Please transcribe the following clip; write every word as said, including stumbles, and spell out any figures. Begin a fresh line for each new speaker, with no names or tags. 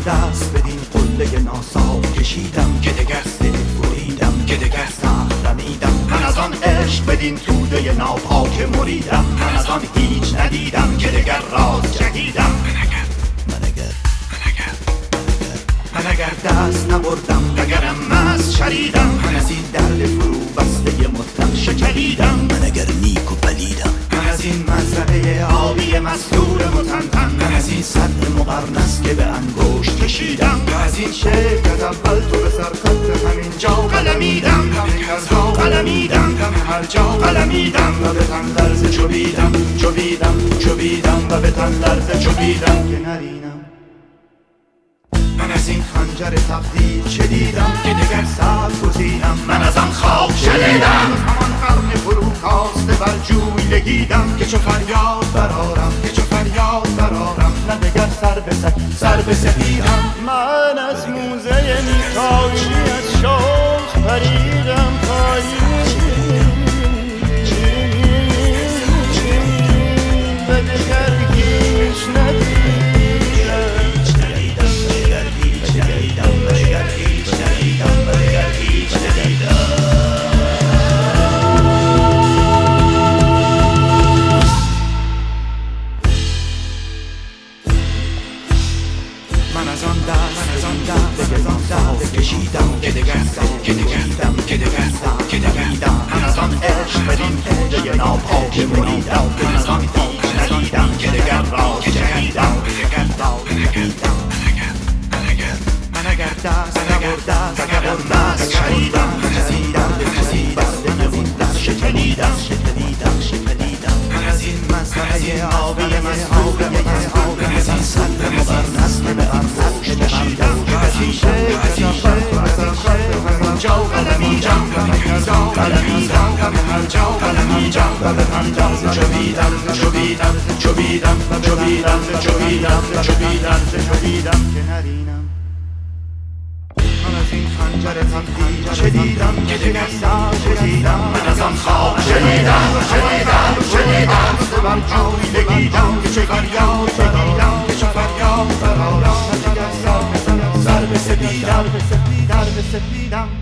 دست بدین قله ناصاف کشیدم که دگر دل بریدم که دگر سخت رمیدم. من از آن عشق بدین توده ناپاک مریدم. من از آن هیچ ندیدم که دگر راز جهیدم. من اگر من اگر من اگر من اگر دست نبردم اگرم مست شریدم. من از این درد فرو بسته مطلق شکلیدم. من اگر نیک و پلیدم. من از این مزرعه آبی مسطور متنتن. من از این سد مقرنس که به انگشت کشیدم. من از این شعر که اول تو به سر خط همین جا قلمیدم. دم قلمیدم دم هر جا قلمیدم و به تن لرزه چوبیدم چوبیدم چوبیدم و به تن لرزه چوبیدم که نرینم. من از این خنجر تقدیر چه دیدم که دگر سر گزیدم. من از آن خواب شنیدم همان قرن فرو کاسته بر جوی لگیدم که چو فریاد برارم که چو فریاد برارم نه دگر سر به سر سر به سپیدم.
من از موزه میکائیلی از شوق پریدم پایین و دگر هیچ ندیدم.
من از آن دست من از آن دست از آن دست کشیدم که دگر که دگردم که دگر که دگردم. من از آن عشق بدین توده ناپاک مریدم. من از آن هیچ ندیدم که دگر راز جهیدم. دگر راز جهیدم. من اگر من اگر دست نبرد اگرم مست شریدم. من از این درد فرو بسته مطلق شکلیدم شکلیدم شکلیدم. من از این مزرعه آبی مسطور متنتن. من از این سد مقرنس که به انگشت کشیدم. از این شعر که اول تو به سر خط همین جا قلمیدم. قلمیدم هر جا قلمیدم و به تن لرزه چوبیدم چوبیدم چوبیدم چوبیدم چوبیدم چوبیدم چوبیدم که نرینم. من از این خنجر تقدیر چه دیدم که دگر سر گزیدم. من از آن خواب شنیدم شنیدم شنیدم بر جوی لگیدم که چه فریاد برارم که چه فریاد برارم نه دگر سر به سر سر به سپیدم سر به سپیدم.